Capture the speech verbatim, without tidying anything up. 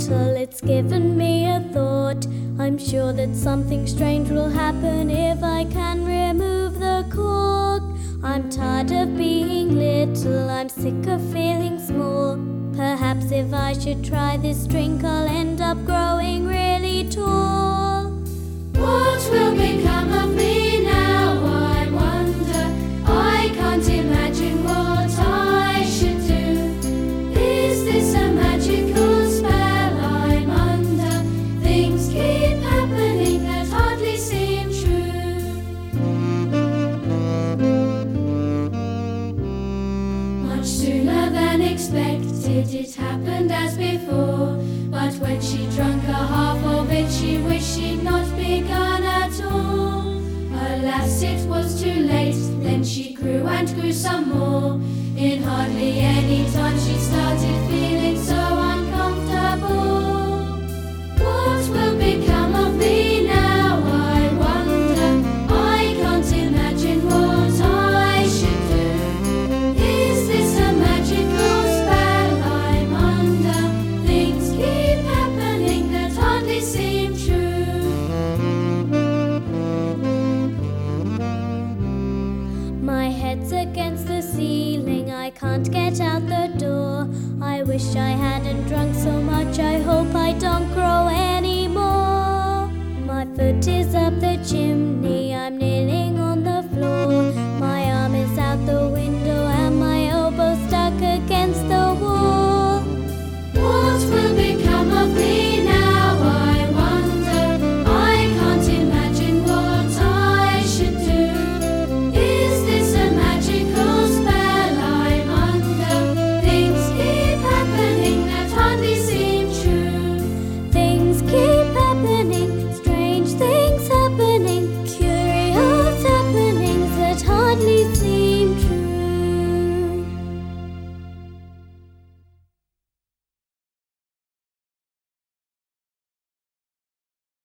little, it's given me a thought. I'm sure that something strange will happen if I can remove the cork. I'm tired of being little, I'm sick of feeling small. Perhaps if I should try this drink, I'll end up growing really tall. What will become of me now, I wonder? I can't imagine what I should do. Is this a magical spell I'm under? Things keep happening that hardly seem true. Much sooner than expected, it happened as before. But when she drank a half of it, she wished she'd not begun at all. Alas, it was too late, then she grew and grew some more. In hardly any time she started feeling so uncomfortable. What will become of me now, I wonder? I can't imagine what I should do. Is this a magical spell I'm under? Things keep happening that hardly seem true. My head's against the ceiling, I can't get out the door. I wish I hadn't drunk so much, I hope I don't grow anymore. My foot is up the chimney, I'm kneeling